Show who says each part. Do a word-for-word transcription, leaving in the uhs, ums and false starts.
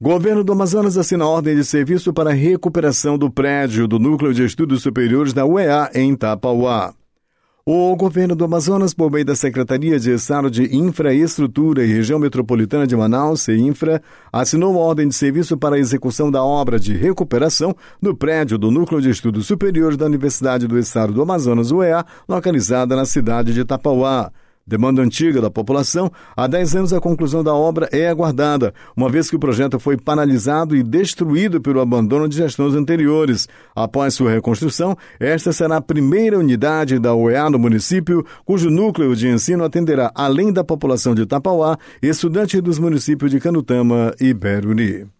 Speaker 1: Governo do Amazonas assina ordem de serviço para a recuperação do prédio do Núcleo de Estudos Superiores da U E A em Tapauá. O Governo do Amazonas, por meio da Secretaria de Estado de Infraestrutura e Região Metropolitana de Manaus, CEINFRA, assinou ordem de serviço para a execução da obra de recuperação do prédio do Núcleo de Estudos Superiores da Universidade do Estado do Amazonas, U E A, localizada na cidade de Tapauá. Demanda antiga da população, há dez anos a conclusão da obra é aguardada, uma vez que o projeto foi paralisado e destruído pelo abandono de gestões anteriores. Após sua reconstrução, esta será a primeira unidade da U E A no município, cujo núcleo de ensino atenderá, além da população de Tapauá, estudantes dos municípios de Canutama e Beruni.